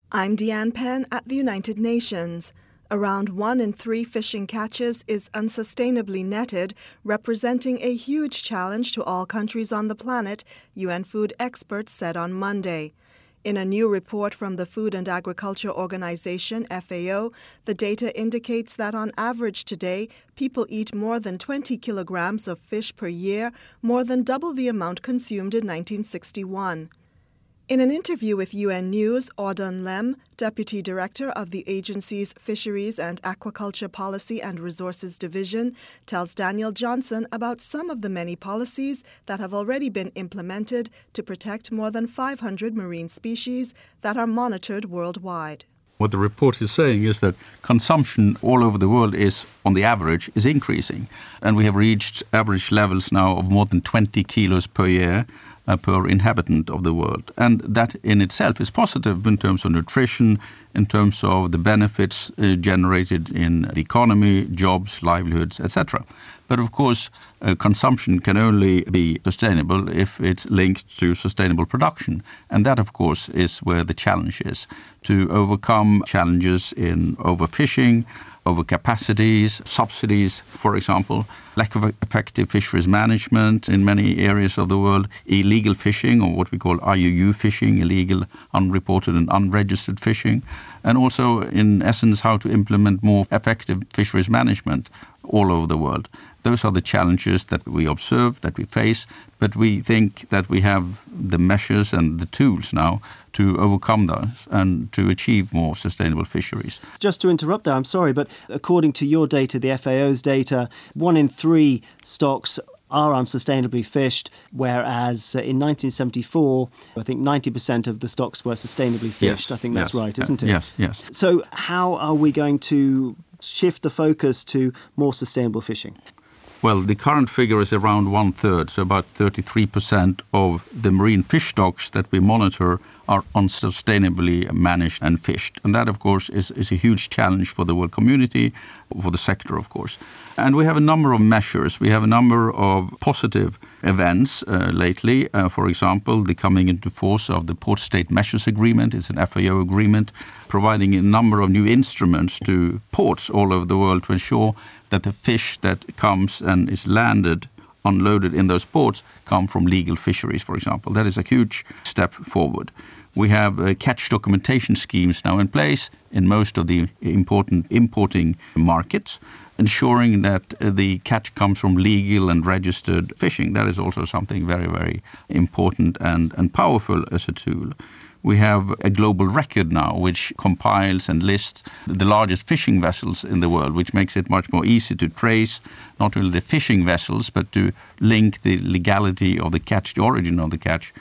I'm Deanne Penn at the United Nations. Around 1 in 3 fishing catches is unsustainably netted, representing a huge challenge to all countries on the planet, UN food experts said on Monday. In a new report from the Food and Agriculture Organization, FAO, the data indicates that on average today, people eat more than 20 kilograms of fish per year, more than double the amount consumed in 1961. In an interview with UN News, Audun Lem, Deputy Director of the agency's Fisheries and Aquaculture Policy and Resources Division, tells Daniel Johnson about some of the many policies that have already been implemented to protect more than 500 marine species that are monitored worldwide. What the report is saying is that consumption all over the world is, on the average, is increasing. And we have reached average levels now of more than 20 kilos per year per inhabitant of the world. And that in itself is positive in terms of nutrition, in terms of the benefits generated in the economy, jobs, livelihoods, etc. But of course, consumption can only be sustainable if it's linked to sustainable production. And that, of course, is where the challenge is, to overcome challenges in overfishing, overcapacities, subsidies, for example, lack of effective fisheries management in many areas of the world, illegal fishing, or what we call IUU fishing, illegal, unreported and unregistered fishing, and also, in essence, how to implement more effective fisheries management all over the world. Those are the challenges that we observe, that we face, but we think that we have the measures and the tools now to overcome those and to achieve more sustainable fisheries. Just to interrupt there, I'm sorry, but according to your data, the FAO's data, 1 in 3 stocks are unsustainably fished, whereas in 1974, I think 90% of the stocks were sustainably fished. Yes, I think that's right, isn't it? Yes. So how are we going to shift the focus to more sustainable fishing? Well, the current figure is around 1/3, so about 33% of the marine fish stocks that we monitor are unsustainably managed and fished. And that, of course, is a huge challenge for the world community, for the sector, of course. And we have a number of measures. We have a number of positive events lately. For example, the coming into force of the Port State Measures Agreement. It's an FAO agreement providing a number of new instruments to ports all over the world to ensure that the fish that comes and is landed, unloaded in those ports, come from legal fisheries, for example. That is a huge step forward. We have catch documentation schemes now in place in most of the important importing markets, ensuring that the catch comes from legal and registered fishing. That is also something very, very important and powerful as a tool. We have a global record now which compiles and lists the largest fishing vessels in the world, which makes it much more easy to trace not only the fishing vessels, but to link the legality of the catch, the origin of the catch,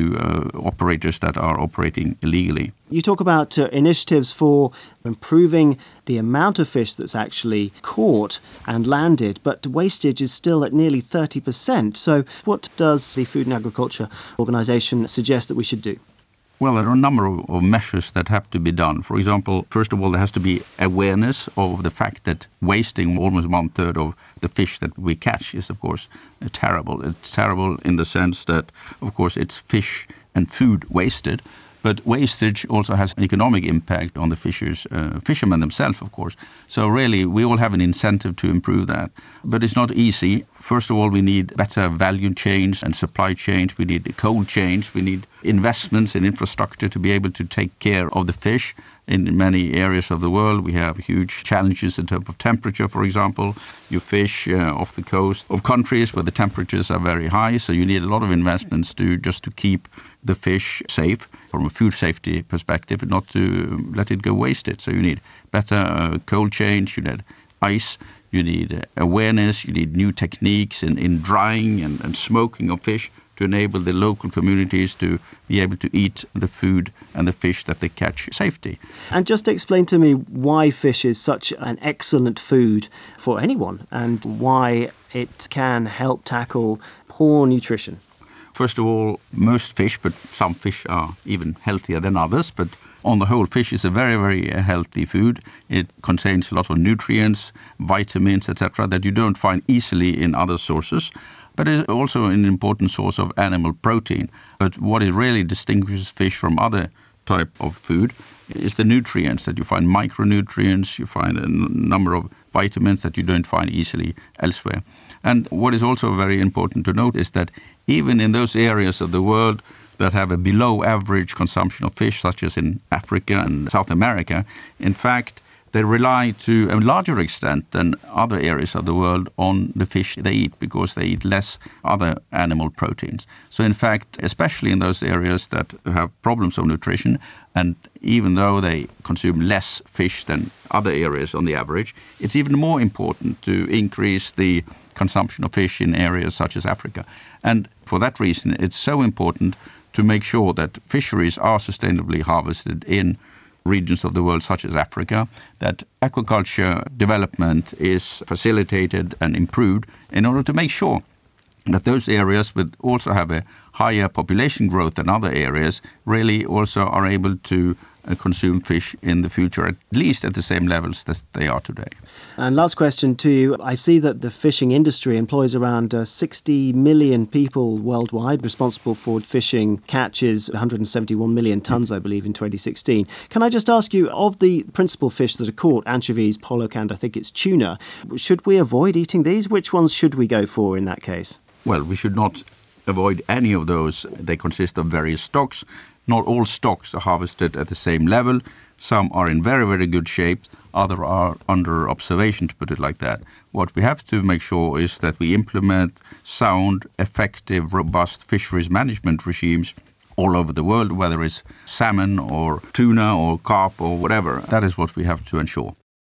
to operators that are operating illegally. You talk about initiatives for improving the amount of fish that's actually caught and landed, but wastage is still at nearly 30%. So what does the Food and Agriculture Organization suggest that we should do? Well, there are a number of measures that have to be done. For example, first of all, there has to be awareness of the fact that wasting almost 1/3 of the fish that we catch is, of course, terrible. It's terrible in the sense that, of course, it's fish and food wasted. But wastage also has an economic impact on the fishermen themselves, of course. So really, we all have an incentive to improve that. But it's not easy. First of all, we need better value chains and supply chains. We need cold chains. We need investments in infrastructure to be able to take care of the fish. In many areas of the world, we have huge challenges in terms of temperature, for example. You fish off the coast of countries where the temperatures are very high, so you need a lot of investments to keep the fish safe from a food safety perspective, not to let it go wasted. So you need better cold chains, you need ice, you need awareness, you need new techniques in drying and smoking of fish to enable the local communities to be able to eat the food and the fish that they catch safely. And just explain to me why fish is such an excellent food for anyone and why it can help tackle poor nutrition. First of all, most fish, but some fish are even healthier than others, but on the whole, fish is a very, very healthy food. It contains a lot of nutrients, vitamins, etc., that you don't find easily in other sources. But it's also an important source of animal protein. But what it really distinguishes fish from other type of food is the nutrients that you find, micronutrients, you find a number of vitamins that you don't find easily elsewhere. And what is also very important to note is that even in those areas of the world that have a below average consumption of fish, such as in Africa and South America, in fact, they rely to a larger extent than other areas of the world on the fish they eat because they eat less other animal proteins. So in fact, especially in those areas that have problems of nutrition, and even though they consume less fish than other areas on the average, it's even more important to increase the consumption of fish in areas such as Africa. And for that reason, it's so important to make sure that fisheries are sustainably harvested in regions of the world such as Africa, that aquaculture development is facilitated and improved in order to make sure that those areas would also have a higher population growth than other areas really also are able to consume fish in the future, at least at the same levels that they are today. And last question to you. I see that the fishing industry employs around 60 million people worldwide, responsible for fishing catches, 171 million tonnes, I believe, in 2016. Can I just ask you, of the principal fish that are caught, anchovies, pollock, and I think it's tuna, should we avoid eating these? Which ones should we go for in that case? Well, we should not avoid any of those. They consist of various stocks. Not all stocks are harvested at the same level. Some are in very, very good shape. Others are under observation, to put it like that. What we have to make sure is that we implement sound, effective, robust fisheries management regimes all over the world, whether it's salmon or tuna or carp or whatever. That is what we have to ensure.